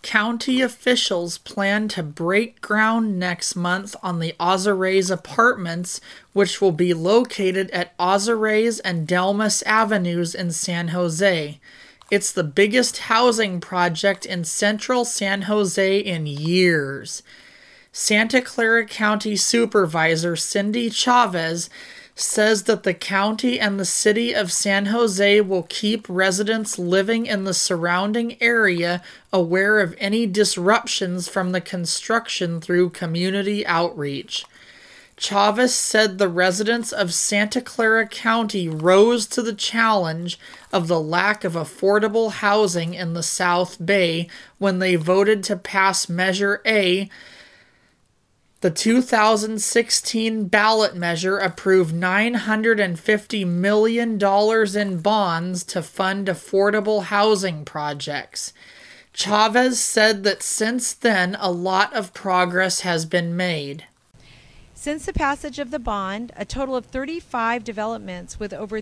County officials plan to break ground next month on the Ozarés Apartments, which will be located at Ozarés and Delmas Avenues in San Jose. It's the biggest housing project in central San Jose in years. Santa Clara County Supervisor Cindy Chavez says that the county and the city of San Jose will keep residents living in the surrounding area aware of any disruptions from the construction through community outreach. Chavez said the residents of Santa Clara County rose to the challenge of the lack of affordable housing in the South Bay when they voted to pass Measure A. The 2016 ballot measure approved $950 million in bonds to fund affordable housing projects. Chavez said that since then, a lot of progress has been made. Since the passage of the bond, a total of 35 developments with over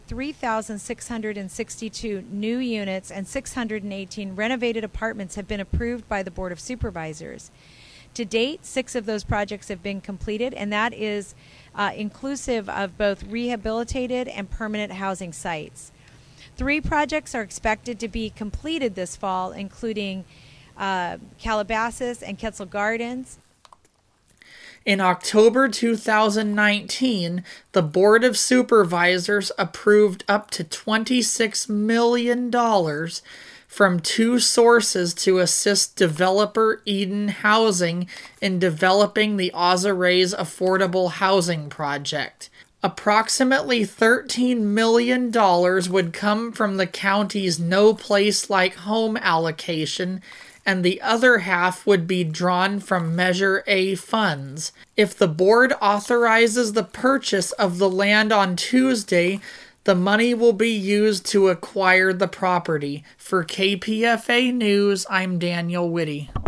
3,662 new units and 618 renovated apartments have been approved by the Board of Supervisors. To date, 6 of those projects have been completed, and that is inclusive of both rehabilitated and permanent housing sites. 3 projects are expected to be completed this fall, including Calabasas and Quetzal Gardens. In October 2019, the Board of Supervisors approved up to $26 million from 2 sources to assist developer Eden Housing in developing the Ozarés Affordable Housing Project. Approximately $13 million would come from the county's No Place Like Home allocation, and the other half would be drawn from Measure A funds. If the board authorizes the purchase of the land on Tuesday, the money will be used to acquire the property. For KPFA News, I'm Daniel Whitty.